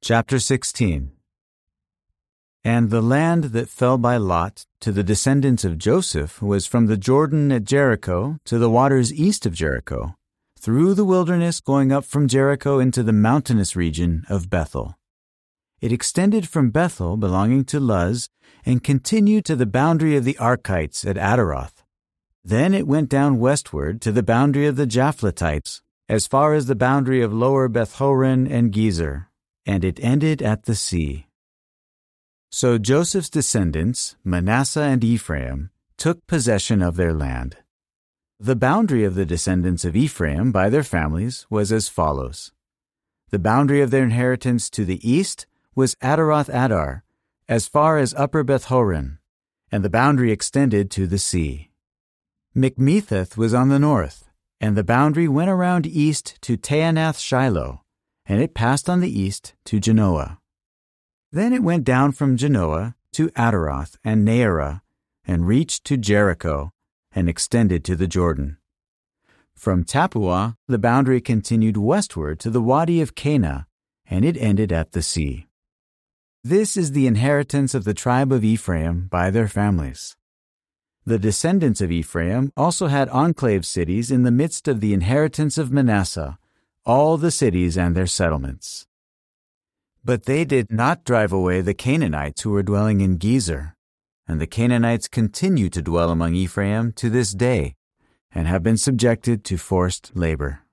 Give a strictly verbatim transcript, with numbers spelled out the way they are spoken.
Chapter sixteen. And the land that fell by lot to the descendants of Joseph was from the Jordan at Jericho to the waters east of Jericho, through the wilderness going up from Jericho into the mountainous region of Bethel. It extended from Bethel belonging to Luz and continued to the boundary of the Archites at Adaroth. Then it went down westward to the boundary of the Japhletites, as far as the boundary of lower Beth-horon and Gezer, and it ended at the sea. So Joseph's descendants, Manasseh and Ephraim, took possession of their land. The boundary of the descendants of Ephraim by their families was as follows. The boundary of their inheritance to the east was Adaroth Adar, as far as upper Beth-horon, and the boundary extended to the sea. Mikmetheth was on the north, and the boundary went around east to Taanath Shiloh, and it passed on the east to Genoa. Then it went down from Genoa to Adaroth and Naarah, and reached to Jericho, and extended to the Jordan. From Tappuah the boundary continued westward to the Wadi of Cana, and it ended at the sea. This is the inheritance of the tribe of Ephraim by their families. The descendants of Ephraim also had enclave cities in the midst of the inheritance of Manasseh, all the cities and their settlements. But they did not drive away the Canaanites who were dwelling in Gezer, and the Canaanites continue to dwell among Ephraim to this day, and have been subjected to forced labor.